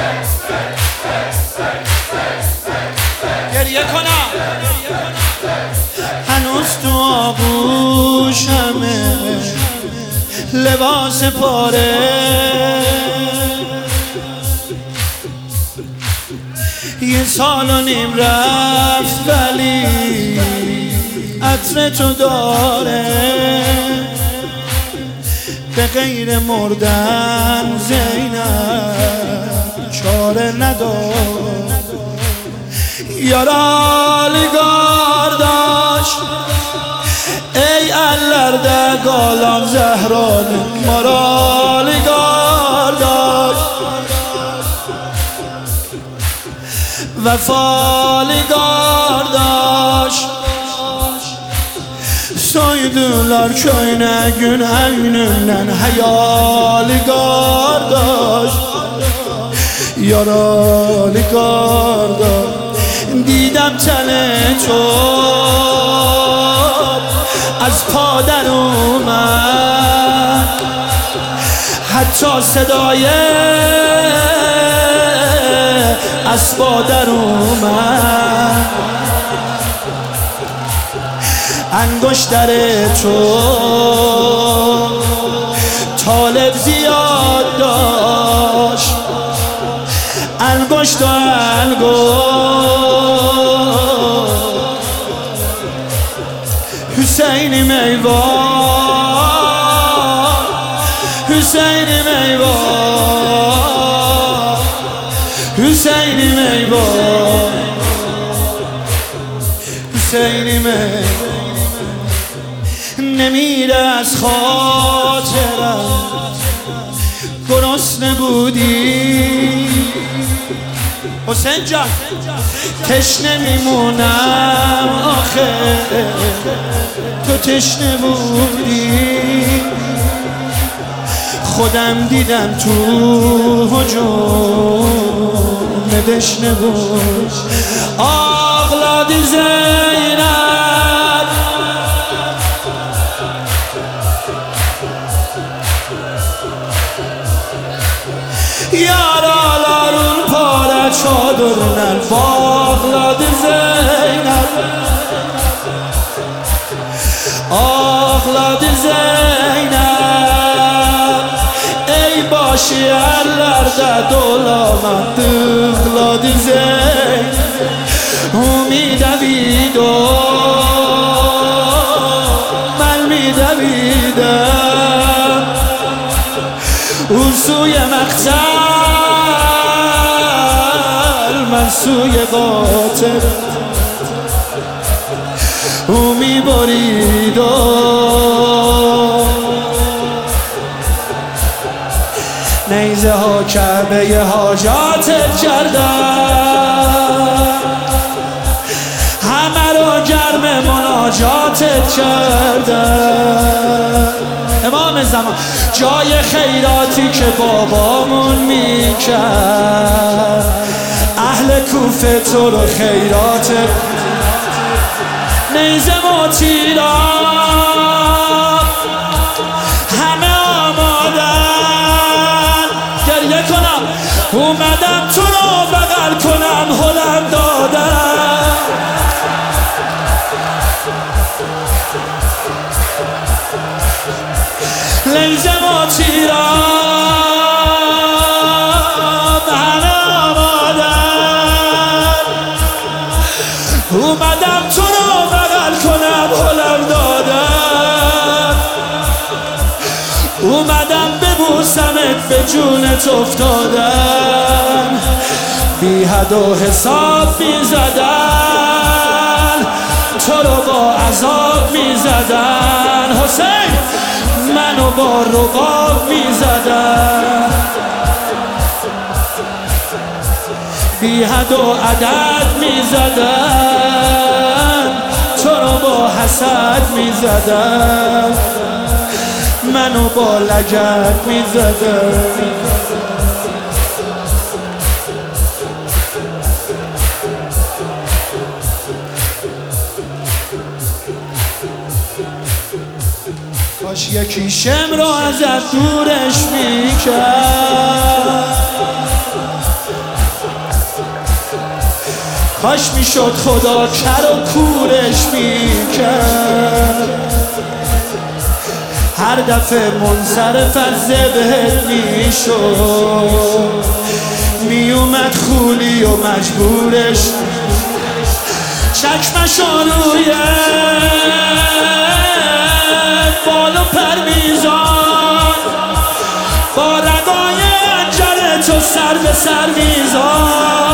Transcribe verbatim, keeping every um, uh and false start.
گریه کنم هنوز تو آغوشمه لباس پاره، یه سال و نیم رفت ولی عطر تو داره، به غیر مردن زینب چاره نداره. یارا لیگار داشت ای اللرده گالان زهران، مارا لیگار داشت وفا لیگار داشت. Soydular köyne gün önünden hayali kardeş, yaralı kardeş. دیدم تنه تو از پادر اومد، حتی صدای اسبا در اومد. انگشتر تو طالب زیاد داشت، انگشت و انگشت حسینی میوان، حسینی میوان، حسینی میوان، حسینی میوان. نمیره از خاطرم گرسنه بودی حسین جان، تشنه میمونم آخه تو تشنه بودی. خودم دیدم تو هجوم دشنه بود. آغلادی زینب yaraların para çadırından bağladı Zeynep, ağladı Zeynep. Ey başı yerlerde dolamadıkladı Zeynep. Umide vidam, melmide vidam, سوی مقتل من سوی قاتل. او می برید و نیزه ها کعبه حاجاتت کردن، همه رو گرم مناجاتت کردن. امام زمان جای خیراتی که بابامون میکرد، اهل کوفه تو رو خیرات نیزه و تیران همه آمادن. گریه کنم اومدم تو رو بغل کنم، هلم دادم. نیزه و تیران همه آمادن، اومدم تو رو بغل کنم، هلم دادم. اومدم ببوسمت، به جونت افتادم، بی حد و حساب میزدن، تو رو با عذاب میزدن. حسین منو با رقاب میزدن، بی حد و عدد میزدن، تو رو با حسد میزدن، منو با لگد میزدن. کاش یکی شم رو ازت دورش میکرد، کاش میشد خدا کر و کورش میکرد، هر دفعه منصرف از ذبحت میشد، میومد خولی و مجبورش چکمشو روی بال و پر میزان، با رگای انجل تو سر به سر میزان.